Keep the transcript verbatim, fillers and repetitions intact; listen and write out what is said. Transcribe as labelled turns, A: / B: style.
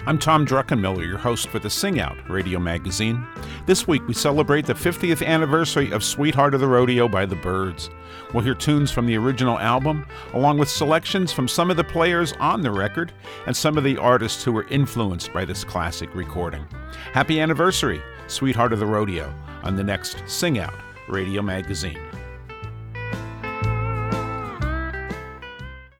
A: I'm Tom Druckenmiller, your host for the Sing Out radio magazine. This week we celebrate the fiftieth anniversary of Sweetheart of the Rodeo by the Byrds. We'll hear tunes from the original album, along with selections from some of the players on the record and some of the artists who were influenced by this classic recording. Happy anniversary, Sweetheart of the Rodeo, on the next Sing Out radio magazine.